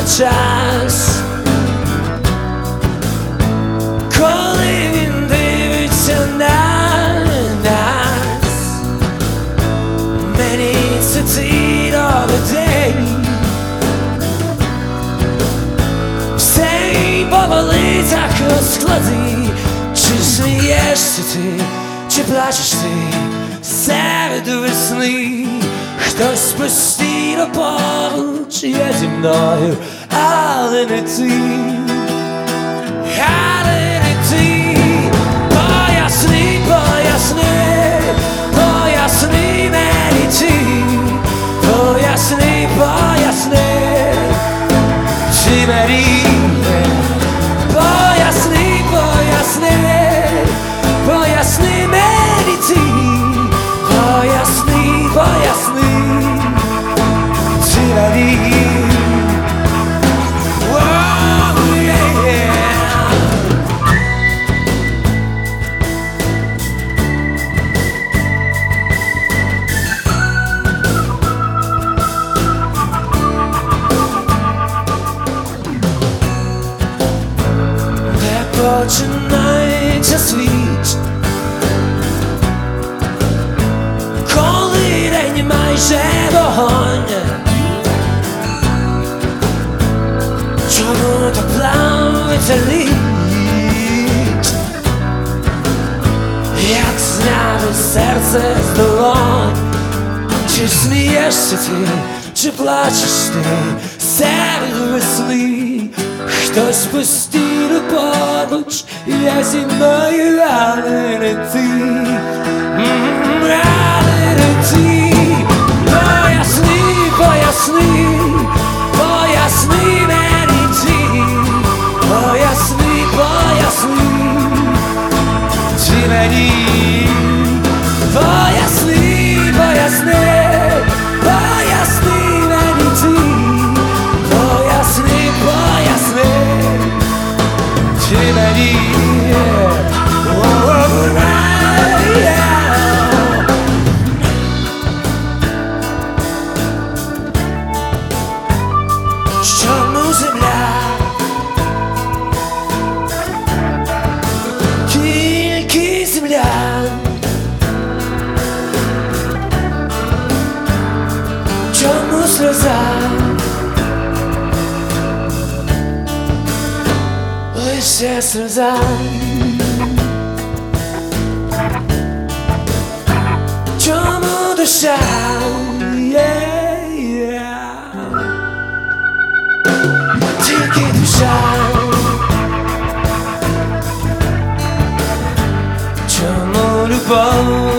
час, коли він дивиться на нас. Мені це цей новий день, все по вулицях розклади. Чи смієшся ти, чи плачеш ти серед весни? Хтось постійно поруч є зі мною, але не ти, але не ти. Поясни, поясни, поясни мені ти, поясни, поясни, ти мені. Поясни, поясни, поясни мені ти, поясни, поясни, ти мені. Починається світ, коли день майже вогонь. Чому так плавиться лід, як зняти серце з долонь? Чи смієшся ти, чи плачеш ти серед весни? Хтось постійно поруч є зі мною, але не ти, але не ти. Поясни, поясни, поясни мені ти, поясни, поясни, ти мені. Поясни, поясни, поясни мені ти, поясни, поясни, ти мені. Чому земля тільки земля? Чому сльоза лише сльоза? Чому душа тільки душа? Чому любов